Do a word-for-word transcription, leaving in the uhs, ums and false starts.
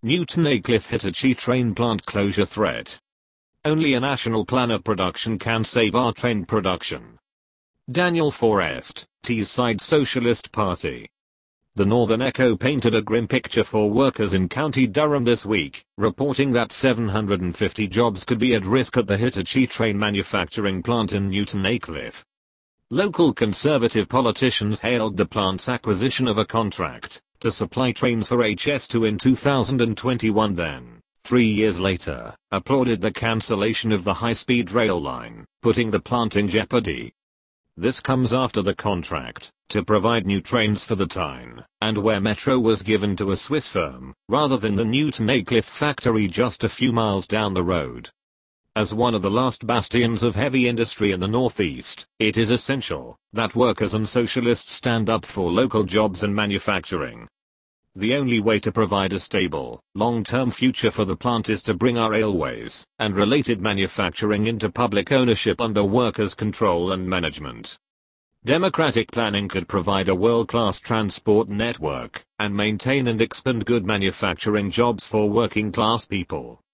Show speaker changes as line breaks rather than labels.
Newton Aycliffe Hitachi train plant closure threat. Only a national plan of production can save our train production. Daniel Forrest, Teesside Socialist Party. The Northern Echo painted a grim picture for workers in County Durham this week, reporting that seven hundred fifty jobs could be at risk at the Hitachi train manufacturing plant in Newton Aycliffe. Local Conservative politicians hailed the plant's acquisition of a contract to supply trains for H S two in two thousand twenty-one, then, three years later, applauded the cancellation of the high-speed rail line, putting the plant in jeopardy. This comes after the contract to provide new trains for the Tyne and Wear Metro was given to a Swiss firm, rather than the Newton Aycliffe factory just a few miles down the road. As one of the last bastions of heavy industry in the Northeast, it is essential that workers and socialists stand up for local jobs and manufacturing. The only way to provide a stable, long-term future for the plant is to bring our railways and related manufacturing into public ownership under workers' control and management. Democratic planning could provide a world-class transport network and maintain and expand good manufacturing jobs for working-class people.